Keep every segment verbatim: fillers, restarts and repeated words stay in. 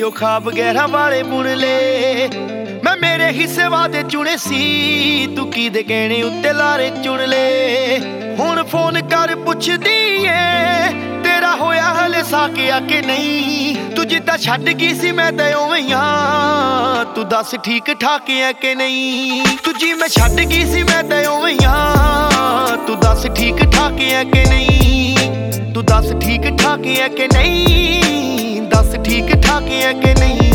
ਉਹ ਖਾਬ ਗਹਿਰਾ ਵਾਲੇ ਬੁਣ ਲੈ। ਮੈਂ ਮੇਰੇ ਹਿੱਸੇ ਵਾਦੇ ਚੁਣੇ ਸੀ, ਤੂੰ ਕੀ ਦੇ ਕਹਿਣੇ ਉੱਤੇ ਲਾਰੇ ਚੁਣ ਲੈ। ਹੁਣ ਫੋਨ ਕਰ ਪੁੱਛਦੀ ਏ ਤੇਰਾ ਹੋਇਆ ਹਲੇ ਸਾਕਿਆ ਕਿ ਨਹੀਂ। ਤੂੰ ਜਿੱਦਾਂ ਛੱਡ ਗਈ ਸੀ ਮੈਂ ਤਾਂ ਉਵੇਂ ਆਂ, ਤੂੰ ਦੱਸ ਠੀਕ ਠਾਕ ਐ ਕਿ ਨਹੀਂ। ਤੂੰ ਜੀ ਮੈਂ ਛੱਡ ਗਈ ਸੀ ਮੈਂ ਤਾਂ ਉਵੇਂ ਆਂ, ਤੂੰ ਦੱਸ ਠੀਕ ਠਾਕ ਐ ਕਿ ਨਹੀਂ। ਤੂੰ ਦੱਸ ਠੀਕ ਠਾਕ ਐ ਕਿ ਨਹੀਂ, ਦੱਸ ਠੀਕ ਠਾਕ ਐ ਕਿ ਨਹੀਂ।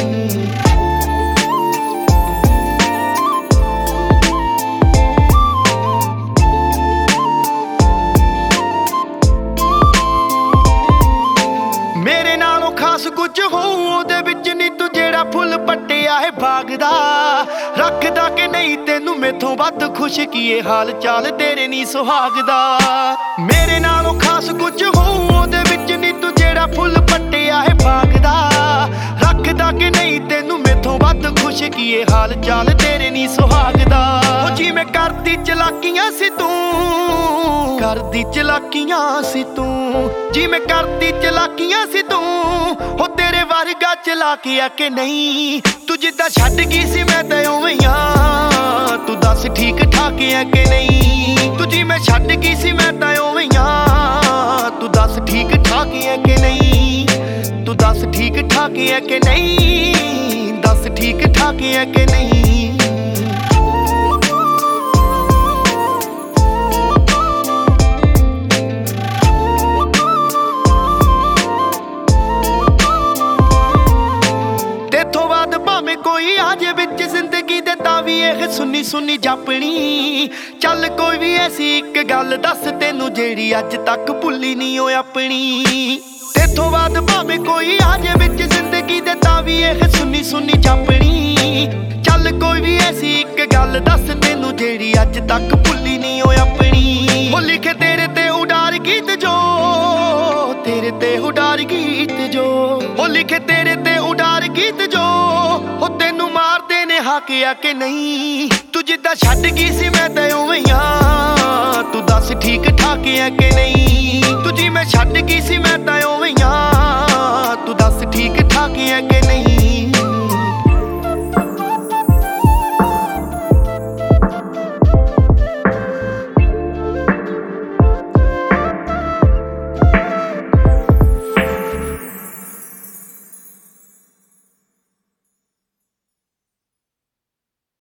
ਮੇਰੇ ਨਾਲੋਂ ਖਾਸ ਕੁਝ ਹੋਊ ਉਹਦੇ ਵਿੱਚ ਨੀ, ਤੂੰ ਜਿਹੜਾ ਫੁੱਲ ਪੱਟਿਆ ਹੈ ਬਾਗ ਦਾ। ਰੱਖਦਾ ਕਿ ਨਹੀਂ ਤੈਨੂੰ ਮੈਥੋਂ ਵੱਧ ਖੁਸ਼ ਕੀ ਇਹ ਹਾਲ ਚਾਲ ਤੇਰੇ ਨੀ ਸੁਹਾਗ ਦਾ। ਮੇਰੇ ਨਾਲੋਂ ਖਾਸ ਕੁਝ ਹੋਊ ਉਹਦੇ ਵਿੱਚ ਨੀ, ਤੂੰ ਜਿਹੜਾ ਫੁੱਲ ਪੱਟਿਆ ਹੈ ਬਾਗ ਦਾ। ਰੱਖਦਾ ਕਿ ਨਹੀਂ ਤੈਨੂੰ ਮੈਥੋਂ ਵੱਧ ਖੁਸ਼ ਕੀ ਇਹ ਹਾਲ ਚਾਲ ਤੇਰੇ ਨੀ ਸੁਹਾਗ ਦਾ। ਉਹ ਜਿਵੇਂ ਕਰਦੀ ਚਲਾਕੀਆਂ ਸੀ ਤੂੰ, ਕਰਦੀ ਚਲਾਕੀਆਂ ਸੀ ਤੂੰ, ਜਿਵੇਂ ਕਰਦੀ ਚਲਾਕੀਆਂ ਸੀ ਤੂੰ। ਹੋ ਤੇਰੇ ਵਰਗਾ ਚਲਾਕਿਆ ਕਿ ਨਹੀਂ। ਤੂੰ ਜਿੱਦਾਂ ਛੱਡ ਗਈ ਸੀ ਮੈਂ ਤਾਂ ਉਵੇਂ ਆਂ, ਤੂੰ ਦੱਸ ਠੀਕ ਠਾਕ ਐ ਕਿ ਨਹੀਂ। ਤੂੰ ਜਿਵੇਂ ਛੱਡ ਗਈ ਸੀ ਮੈਂ ਤਾਂ ਉਵੇਂ ਆਂ, ਤੂੰ ਦੱਸ ਠੀਕ ਠਾਕ ਐ ਕਿ ਨਹੀਂ। ਤੂੰ ਦੱਸ ਠੀਕ ਠਾਕ ਐ ਕਿ ਨਹੀਂ, ਦੱਸ ਠੀਕ ਠਾਕ ਐ ਕਿ ਨਹੀਂ। ਤੇਥੋਂ ਬਾਅਦ ਭਾਵੇਂ ਕੋਈ ਆ ਜੇ ਵਿੱਚ ਜ਼ਿੰਦਗੀ ਦੇ ਤਾਂ ਵੀ ਇਹ ਸੁੰਨੀ ਸੁੰਨੀ ਜਾਪਣੀ। ਚੱਲ ਕੋਈ ਵੀ ਐਸੀ ਇੱਕ ਗੱਲ ਦੱਸ ਤੈਨੂੰ ਜਿਹੜੀ ਅੱਜ ਤੱਕ ਭੁੱਲੀ ਨਹੀਂ ਓ ਆਪਣੀ। ਤੇਥੋਂ ਬਾਅਦ ਭਾਵੇਂ ਕੋਈ ਆ ਜੇ ਵਿੱਚ ਜ਼ਿੰਦਗੀ ਦੇ ਤਾਂ ਵੀ ਇਹ ਸੁੰਨੀ ਸੁੰਨੀ ਜਾਪਣੀ। ਚੱਲ ਕੋਈ ਵੀ ਐਸੀ ਇੱਕ ਗੱਲ ਦੱਸ ਤੈਨੂੰ ਜਿਹੜੀ ਅੱਜ ਤੱਕ ਭੁੱਲੀ ਨਹੀਂ ਓ ਆਪਣੀ। ਉਹ ਲਿਖੇ ਤੇਰੇ ਤੇ ਉਡਾਰ ਗੀਤ ਜੋ, ਤੇਰੇ ਤੇ ਉਡਾਰ ਗੀਤ ਜੋ। ਉਹ ਲਿਖੇ ਤੇਰੇ ਤੇ ਉਡਾਰ ਗੀਤ ਜੋ, ਉਹ ਤੈਨੂੰ ਮਾਰਦੇ ਨੇ ਹਾਕਿਆ ਕਿ ਨਹੀਂ। ਤੂੰ ਜਿੱਦਾਂ ਛੱਡ ਗਈ ਸੀ ਮੈਂ ਤਾਂ ਉਵੇਂ ਆਂ, ਤੂੰ ਦੱਸ ਠੀਕ ਠਾਕ ਐ ਕਿ ਨਹੀਂ। ਤੂੰ ਜੀ ਮੈਂ ਛੱਡ ਗਈ ਸੀ ਮੈਂ ਤਾਂ ਉਵੇਂ ਆਂ,